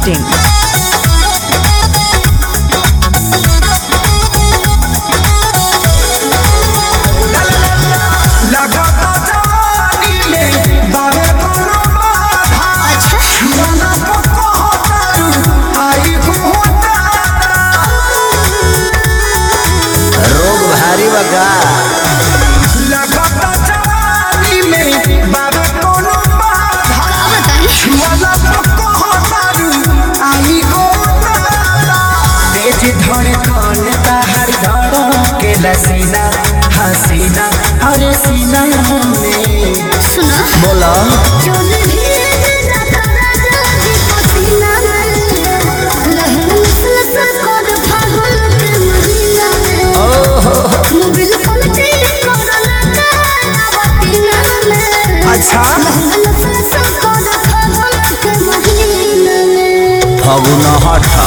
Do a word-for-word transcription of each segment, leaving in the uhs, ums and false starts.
Dot in. हसीना हसीना अरे सीना में सुना बोला अच्छा फागुन हटा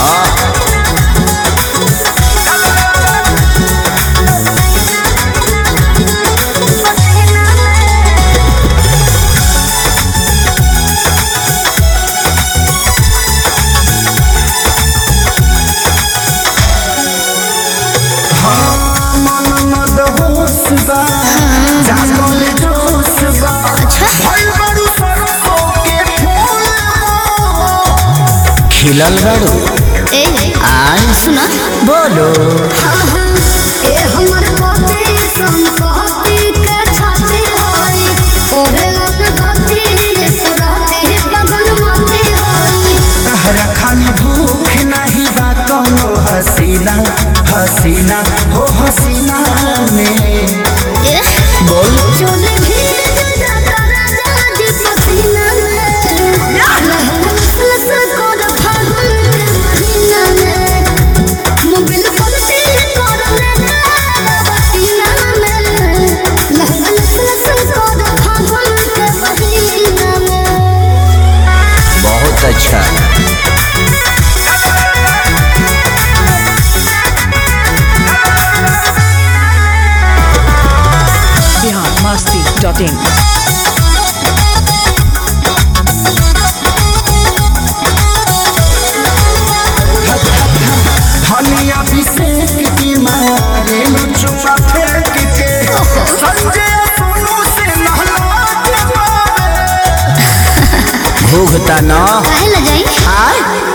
खिलल बारू ए आज सुना बोलो ए हमर पति संपत्ति के छाती होई ओरे लगती रे सुराती बगल माती होई तहरा खाने भूख नहीं बा कोनो हसीना हसीना हो हसीना में ए बोल चोल भी जाता राजा जी पसीना में लहलस कोड फागुन के महीना में मोबिल पलटी कर ले पसीना में लहलस कोड फागुन के महीना में बहुत अच्छा बिहार मस्ती डॉट इन। धनिया अभिषेक की मारे चुमा फेंक के संजय सोनू से नहला के भूखता ना काहे ल जाई आय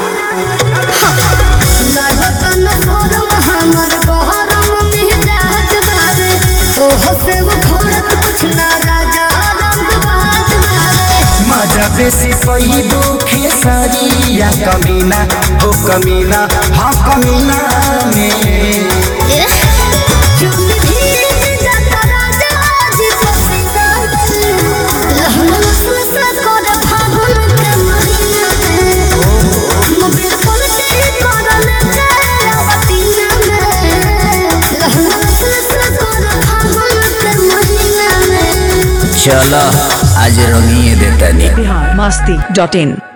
लागतन भरम हमर बहरम मिजाज बारे ओ हसे वो घोड़त कुछ ना राजा रंग बाज बारे मजा बेसी पई दुखे सारिया कमीना हो कमीना हाँ कमीना में ए चुन भी जाता राजा जी पसीना लहलस कर फागुन के महीना में मोबिल पलटी कर ले पसीना में लहलस कर फागुन के महीना में चलो आज रंगिए देता नहीं बिहार मस्ती डॉट इन।